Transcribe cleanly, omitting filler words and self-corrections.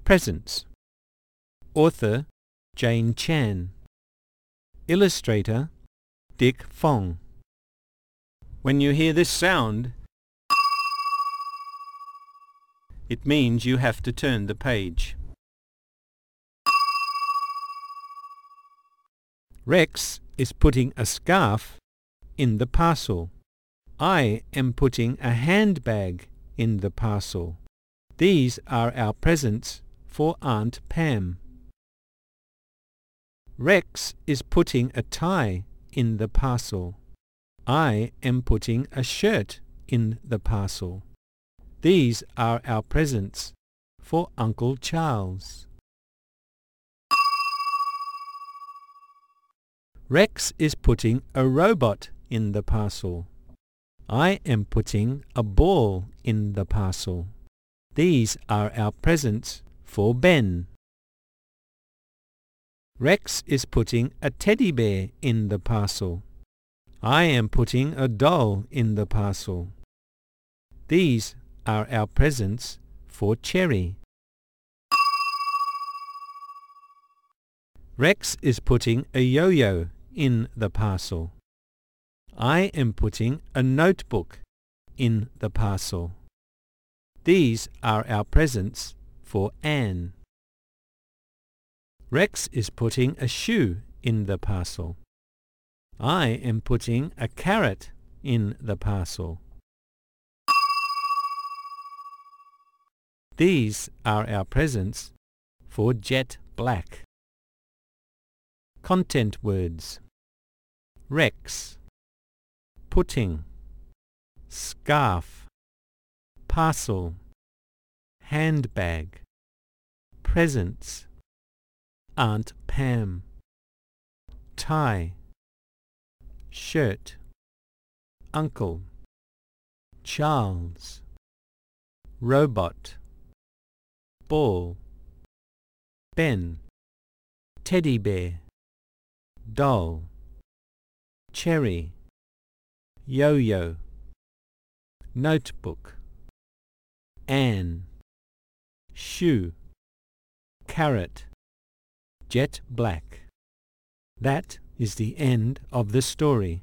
Presents. Author Jane Chan. Illustrator Dick Fong. When you hear this sound, it means you have to turn the page. Rex is putting a scarf in the parcel. I am putting a handbag in the parcel. These are our presents for Aunt Pam. Rex is putting a tie in the parcel. I am putting a shirt in the parcel. These are our presents for Uncle Charles. Rex is putting a robot in the parcel. I am putting a ball in the parcel. These are our presents for Ben. Rex is putting a teddy bear in the parcel. I am putting a doll in the parcel. These are our presents for Cherry. Rex is putting a yo-yo in the parcel. I am putting a notebook in the parcel. These are our presents for Anne. Rex is putting a shoe in the parcel. I am putting a carrot in the parcel. These are our presents for Jet Black. Content words: Rex, putting, scarf, parcel, handbag, presents, Aunt Pam, tie, shirt, Uncle Charles, robot, ball, Ben, teddy bear, doll, cherry, yo-yo, notebook, Anne, shoe, carrot, Jet Black. That is the end of the story.